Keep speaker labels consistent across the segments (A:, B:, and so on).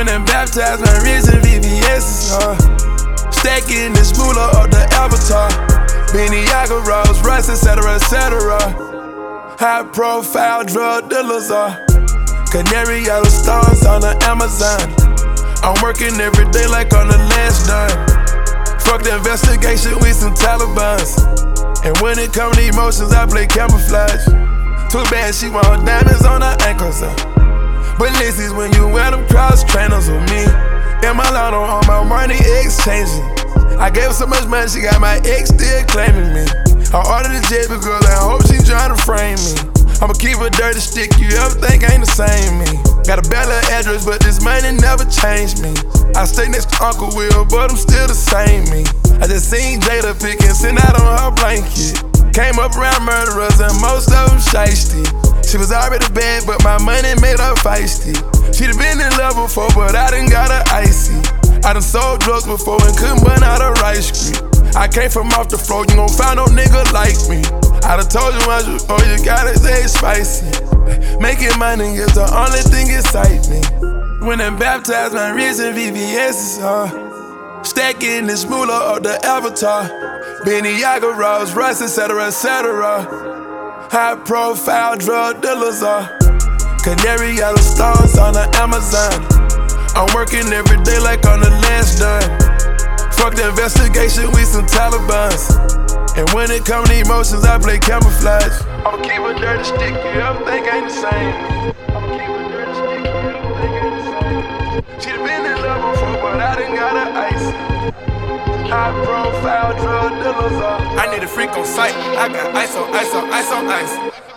A: When I'm baptized, my risen VVS is hard. Stacking this moolah of the Avatar. Beniaga, Rolls Royce, etc., etc. High profile drug dealers are canary yellow stones on the Amazon. I'm working every day like on the last dime. Fuck the investigation with some Talibans. And when it come to emotions, I play camouflage. Too bad she want diamonds on her ankles. But Lizzie's when you wear them cross trainers with me. And my lotto on my money exchanging. I gave her so much money, she got my ex still claiming me. I ordered a jet because I hope she tryna frame me. I'ma keep a dirty stick, you ever think ain't the same me. Got a bad little address, but this money never changed me. I stay next to Uncle Will, but I'm still the same me. I just seen Jada pick and send out on her blanket. Came up around murderers and most of them shiesty. She was already bad, but my money made her feisty. She'd been in love before, but I done got her icy. I done sold drugs before and couldn't burn out a rice cream. I came from off the floor, you gon' find no nigga like me. I done told you once before, you gotta stay spicy. Making money is the only thing excite me. When I'm baptized, my risen VVS is hard. Stacking this moolah of the Avatar. Beniaga, Rolls Royce, etc., etc. High profile drug dealers are canary yellow stones on the Amazon. I'm working every day like on the last dime. Fuck the investigation with some Talibans. And when it come to emotions, I play camouflage. I'ma keep a dirty stick, you ever think ain't the same. I'ma keep a dirty stick, you ever think ain't the same. She'd been in love before, but I done got her icy. High profile drug dealers are. I need a freak on sight. I got ice on ice on ice on ice.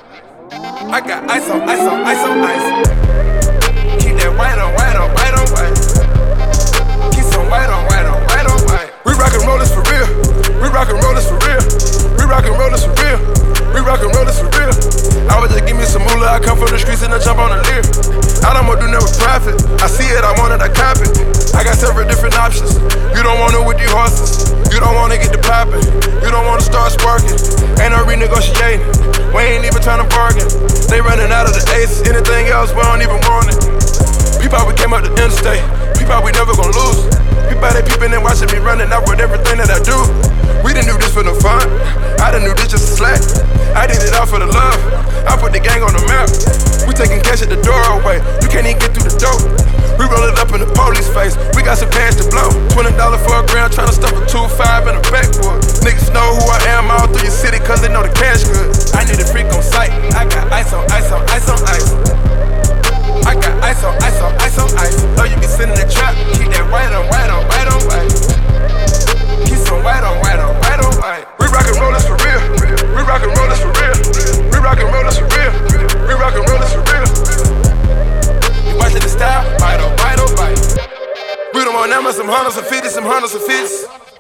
A: I got ice on ice on ice on ice. Keep that white on white on white on white. Keep some white on white on white on white. We rockin' rollers for real. We rockin' rollers for real. We rockin' rollers for real. We rockin' rollers for real. I would just give me some moolah. I come from the streets and I jump on the lyric. I don't wanna do nothing with profit. I see it, I want it, I cop it. I got several different options. You don't want it with these horses. You don't wanna get the poppin'. You don't wanna start sparking. Ain't no renegotiating. We ain't even tryna bargain. They running out of the ace. Anything else, we don't even want it. People, we came up the interstate. People, we never gon' lose. People, they peeping and watching me running out with everything that I do. We didn't do this for the fun. I done knew this just a slack. I did it all for the love. I put the gang on the map. We taking cash at the doorway. You can't even get through the door. We roll it up in the police face. We got some cash to blow. $20 for a gram, tryna stuff a 2.5 in a backwood. Niggas know who I am all through your city, cause they know the cash good. I need a freak on sight. I got ice on ice on ice on ice. I got ice on ice on ice on ice. Know you be sitting in the trap. Keep that white on white on white on white. Keep some white on white on white on white. We rockin' rollers for real. We rockin' rollers for real. We rockin' rollers for real. We rockin' rollers for real. You watchin' the style? White on white on white. We don't want numbers, some hundreds, some 50s, some hundreds, some 50s.